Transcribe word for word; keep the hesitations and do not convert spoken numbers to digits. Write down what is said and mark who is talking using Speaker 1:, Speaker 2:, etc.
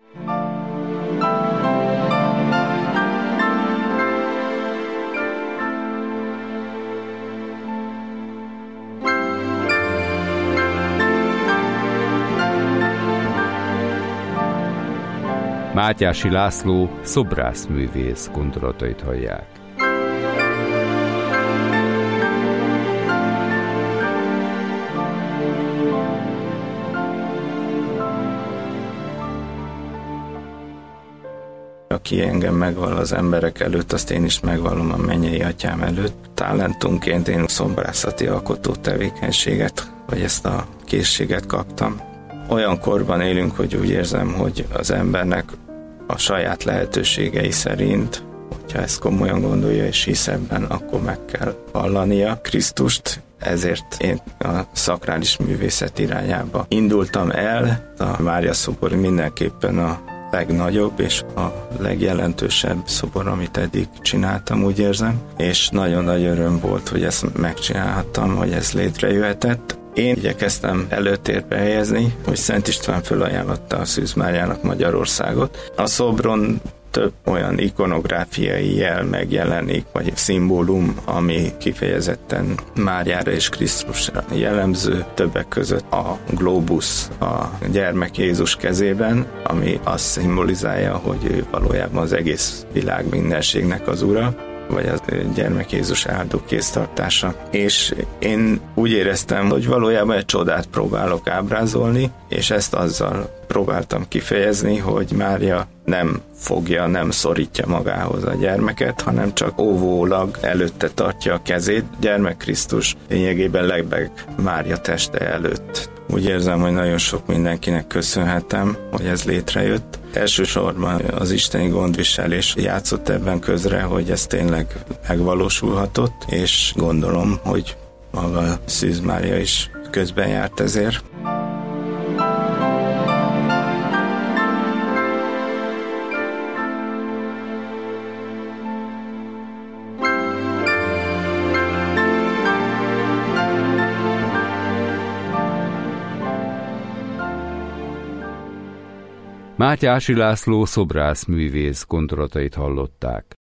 Speaker 1: Mátyási László szobrászművész gondolatait hallják.
Speaker 2: Aki engem megvall az emberek előtt, azt én is megvallom a mennyei atyám előtt. Talentumként én szobrászati alkotó tevékenységet, vagy ezt a készséget kaptam. Olyan korban élünk, hogy úgy érzem, hogy az embernek a saját lehetőségei szerint, hogyha ezt komolyan gondolja és hisz ebben, akkor meg kell vallania Krisztust. Ezért én a szakrális művészet irányába indultam el. A Mária szobor mindenképpen a legnagyobb és a legjelentősebb szobor, amit eddig csináltam, úgy érzem, és nagyon nagy öröm volt, hogy ezt megcsinálhattam, hogy ez létrejöhetett. Én igyekeztem előtérbe helyezni, hogy Szent István fölajánlotta a Szűz Máriának Magyarországot. A szobron több olyan ikonográfiai jel megjelenik, vagy szimbólum, ami kifejezetten Máriára és Krisztusra jellemző, többek között a glóbusz a gyermek Jézus kezében, ami azt szimbolizálja, hogy ő valójában az egész világ mindenségnek az ura, vagy a gyermek Jézus áldó kéztartása. És én úgy éreztem, hogy valójában egy csodát próbálok ábrázolni, és ezt azzal próbáltam kifejezni, hogy Mária nem fogja, nem szorítja magához a gyermeket, hanem csak óvólag előtte tartja a kezét. Gyermek Krisztus lényegében lebeg Mária teste előtt. Úgy érzem, hogy nagyon sok mindenkinek köszönhetem, hogy ez létrejött. Elsősorban az isteni gondviselés játszott ebben közre, hogy ez tényleg megvalósulhatott, és gondolom, hogy maga Szűz Mária is közben járt ezért.
Speaker 1: Mátyási László szobrászművész gondolatait hallották.